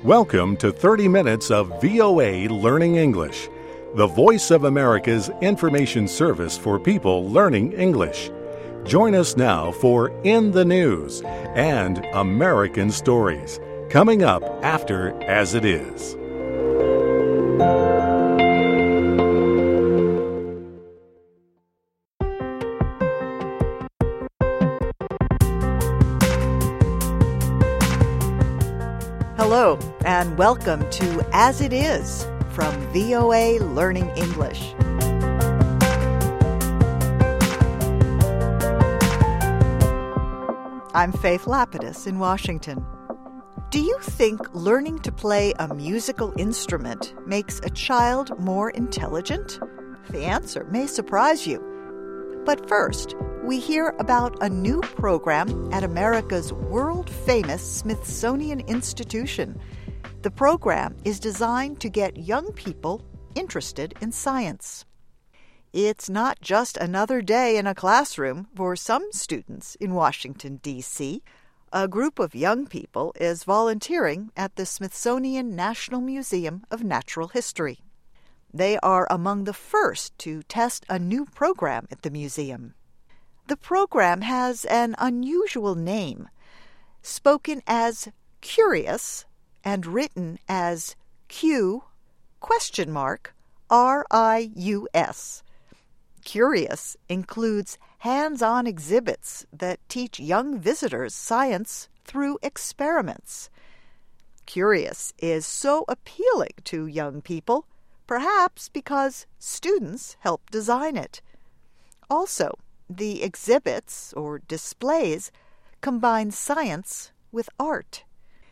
Welcome to 30 minutes of VOA Learning English, the voice of America's information service for people learning English. Join us now for In the News and American Stories, coming up after As It Is. Hello, and welcome to As It Is from VOA Learning English. I'm Faith Lapidus in Washington. Do you think learning to play a musical instrument makes a child more intelligent? The answer may surprise you. But first, we hear about a new program at America's world-famous Smithsonian Institution. The program is designed to get young people interested in science. It's not just another day in a classroom for some students in Washington, D.C. A group of young people is volunteering at the Smithsonian National Museum of Natural History. They are among the first to test a new program at the museum. The program has an unusual name, spoken as Curious and written as Q?RIUS. Curious includes hands-on exhibits that teach young visitors science through experiments. Curious is so appealing to young people, perhaps because students help design it. Also, the exhibits, or displays, combine science with art.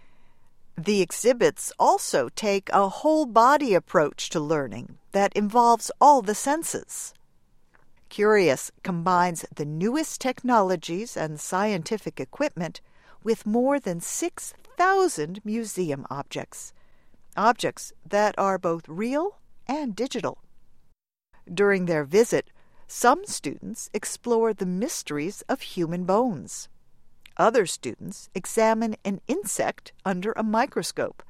The exhibits also take a whole-body approach to learning that involves all the senses. Curious combines the newest technologies and scientific equipment with more than 6,000 museum objects that are both real and digital. During their visit, some students explore the mysteries of human bones. Other students examine an insect under a microscope.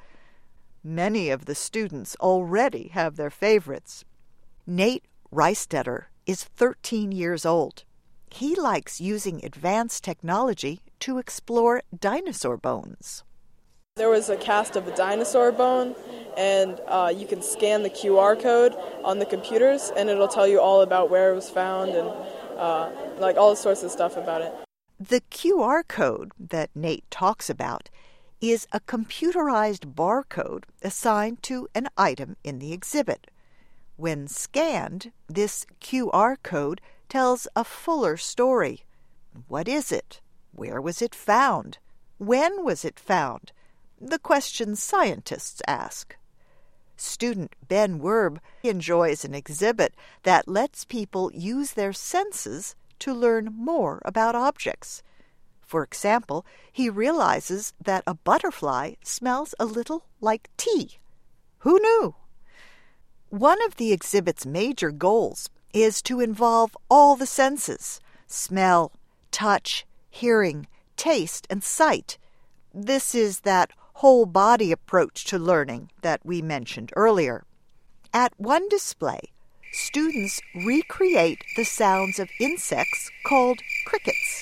Many of the students already have their favorites. Nate Reistetter is 13 years old. He likes using advanced technology to explore dinosaur bones. There was a cast of a dinosaur bone, and you can scan the QR code on the computers, and it'll tell you all about where it was found and all sorts of stuff about it. The QR code that Nate talks about is a computerized barcode assigned to an item in the exhibit. When scanned, this QR code tells a fuller story. What is it? Where was it found? When was it found? The questions scientists ask. Student Ben Werb enjoys an exhibit that lets people use their senses to learn more about objects. For example, he realizes that a butterfly smells a little like tea. Who knew? One of the exhibit's major goals is to involve all the senses: smell, touch, hearing, taste, and sight. This is that whole-body approach to learning that we mentioned earlier. At one display, students recreate the sounds of insects called crickets.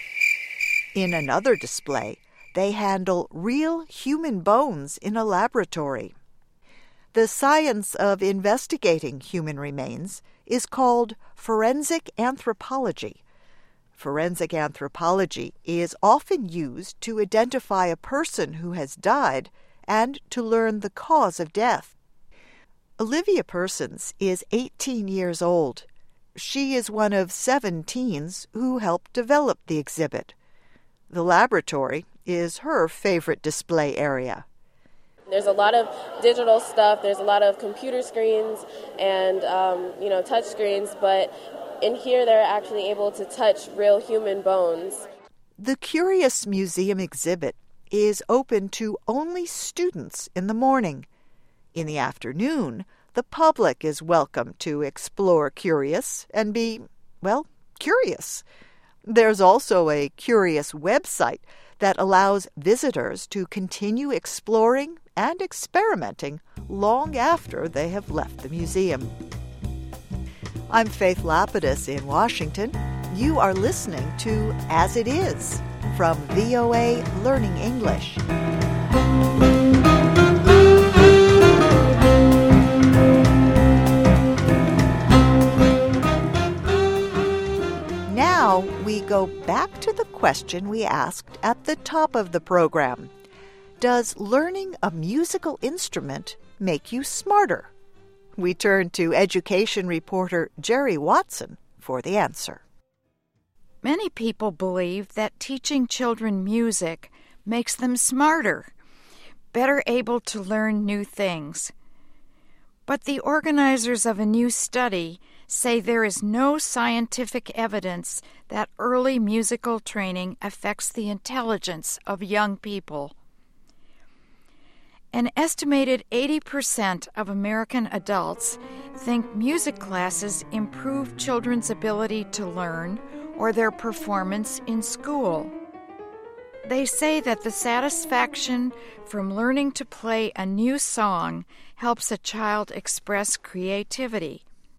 In another display, they handle real human bones in a laboratory. The science of investigating human remains is called forensic anthropology. Forensic anthropology is often used to identify a person who has died and to learn the cause of death. Olivia Persons is 18 years old. She is one of 7 teens who helped develop the exhibit. The laboratory is her favorite display area. There's a lot of digital stuff, there's a lot of computer screens and touch screens, but in here they're actually able to touch real human bones. The Curious Museum exhibit is open to only students in the morning. In the afternoon, the public is welcome to explore Curious and be, curious. There's also a Curious website that allows visitors to continue exploring and experimenting long after they have left the museum. I'm Faith Lapidus in Washington. You are listening to As It Is from VOA Learning English. Now we go back to the question we asked at the top of the program. Does learning a musical instrument make you smarter? We turn to education reporter Jerry Watson for the answer. Many people believe that teaching children music makes them smarter, better able to learn new things. But the organizers of a new study say there is no scientific evidence that early musical training affects the intelligence of young people. An estimated 80% of American adults think music classes improve children's ability to learn or their performance in school. They say that the satisfaction from learning to play a new song helps a child express creativity.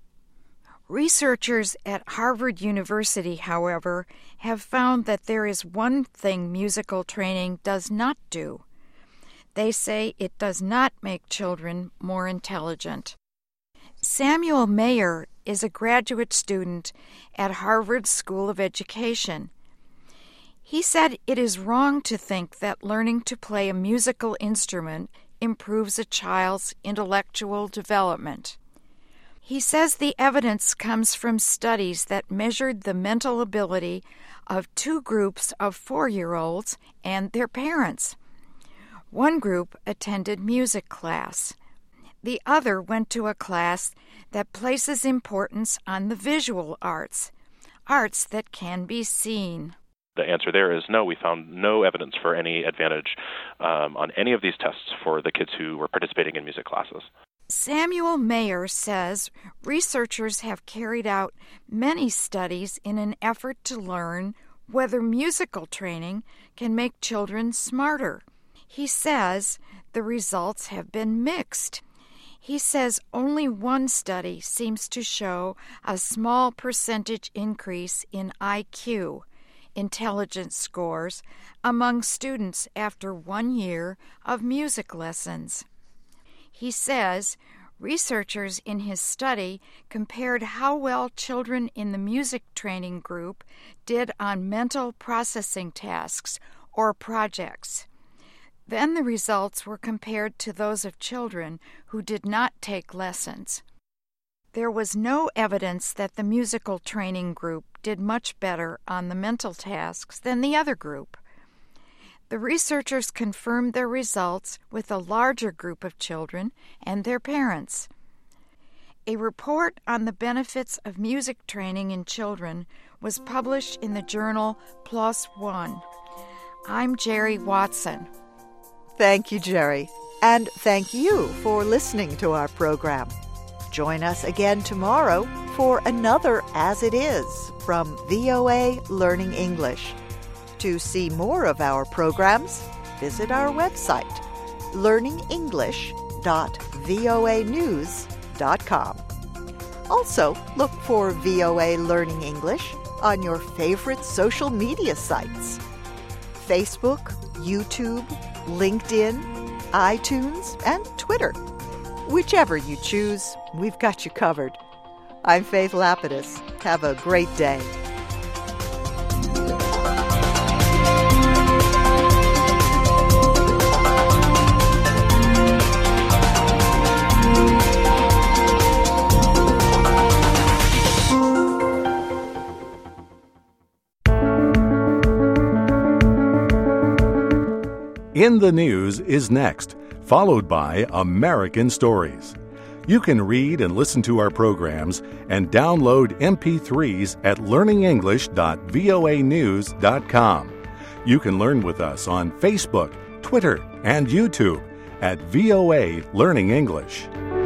Researchers at Harvard University, however, have found that there is one thing musical training does not do. They say it does not make children more intelligent. Samuel Mayer is a graduate student at Harvard School of Education. He said it is wrong to think that learning to play a musical instrument improves a child's intellectual development. He says the evidence comes from studies that measured the mental ability of two groups of 4-year-olds and their parents. One group attended music class. The other went to a class that places importance on the visual arts that can be seen. The answer there is no. We found no evidence for any advantage on any of these tests for the kids who were participating in music classes. Samuel Mayer says researchers have carried out many studies in an effort to learn whether musical training can make children smarter. He says the results have been mixed. He says only one study seems to show a small percentage increase in IQ, intelligence scores, among students after 1 year of music lessons. He says researchers in his study compared how well children in the music training group did on mental processing tasks or projects. Then the results were compared to those of children who did not take lessons. There was no evidence that the musical training group did much better on the mental tasks than the other group. The researchers confirmed their results with a larger group of children and their parents. A report on the benefits of music training in children was published in the journal PLOS ONE. I'm Jerry Watson. Thank you, Jerry. And thank you for listening to our program. Join us again tomorrow for another As It Is from VOA Learning English. To see more of our programs, visit our website, learningenglish.voanews.com. Also, look for VOA Learning English on your favorite social media sites: Facebook, YouTube, LinkedIn, iTunes, and Twitter. Whichever you choose, we've got you covered. I'm Faith Lapidus. Have a great day. In the News is next, followed by American Stories. You can read and listen to our programs and download MP3s at learningenglish.voanews.com. You can learn with us on Facebook, Twitter, and YouTube at VOA Learning English.